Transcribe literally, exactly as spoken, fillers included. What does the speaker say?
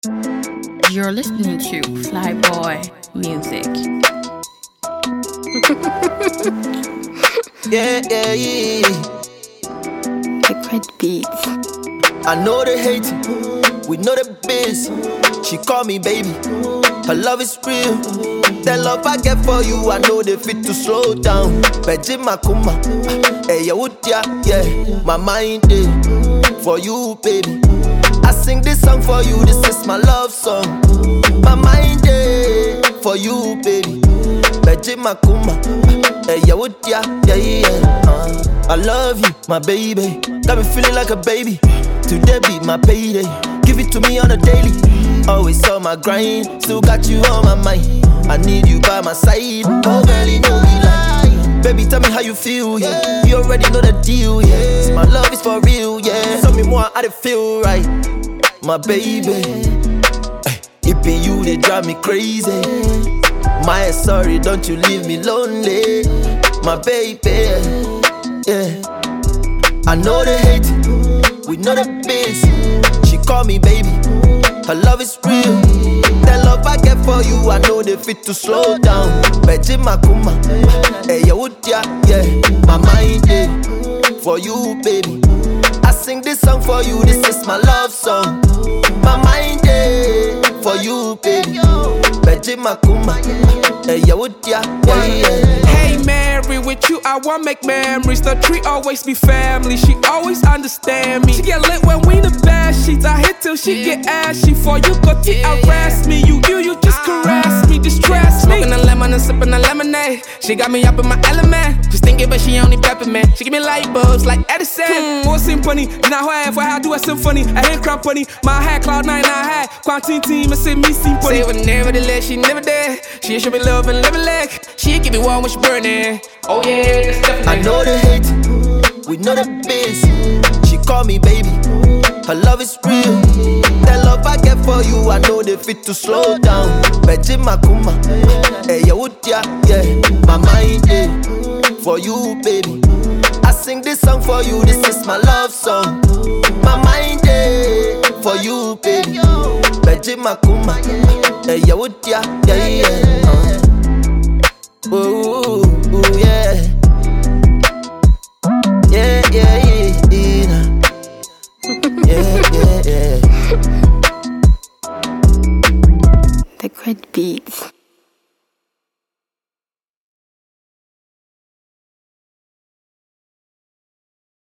You're listening to Flyboy Music. Yeah, yeah, yeah. Liquid Beats. I know they hate it, we know the biz. She call me baby, her love is real. That love I get for you, I know they fit to slow down. Bejima kuma, hey ya utia, yeah. My mind is for you, baby. I sing this song for you, this is my love song. My mind is for you, baby. Bejima kuma, hey ya utia, yeah, yeah. Uh, I love you, my baby. Got me feeling like a baby. Today be my payday. Give it to me on a daily. Always on my grind, still got you on my mind. I need you by my side. Oh girl, you know me like. Baby, tell me how you feel, yeah. You already know the deal, yeah. My love is for real, yeah. Tell me more how to feel right, my baby. Ay, it be you, they drive me crazy. My sorry, don't you leave me lonely, my baby. Yeah, I know they hate it, we know the biz. She call me baby, her love is real. That love I get for you, I know they fit to slow down. Bejima kuma, hey ya utia, yeah. My mind is for you, baby. I sing this song for you, this is my love song. My mind is for you, baby. Bejima kuma, hey ya utia, yeah, yeah. Hey Mary, with you I want make memories. The tree always be family, she always understand me. She get lit when we the bad sheets. I hit till she get ashy. For you go to harass me. You, you, you just caress me, distress me. Smoking a lemon and sipping a lemonade. She got me up in my element. Just thinking but she only peppermint. She give me light bulbs like Edison. Hmm, what's symphony? Now I for how do a symphony. I hate crown pony. My hat cloud nine I had. Quantine team and say me symphony. Say when never the leg, she never there. She should be love and live a leg. She give me one when she burning. Oh yeah, that's definitely. I know they hate it, we know the biz. She call me baby, her love is real. That love I get for you, I know they fit to slow down. Bejima kuma, hey ya utia, yeah. My mind is for you, baby. I sing this song for you, this is my love song. My mind is for you, baby. Bejima kuma, hey ya utia, yeah, yeah. Uh. Ooh, ooh, yeah. Yeah, yeah, yeah.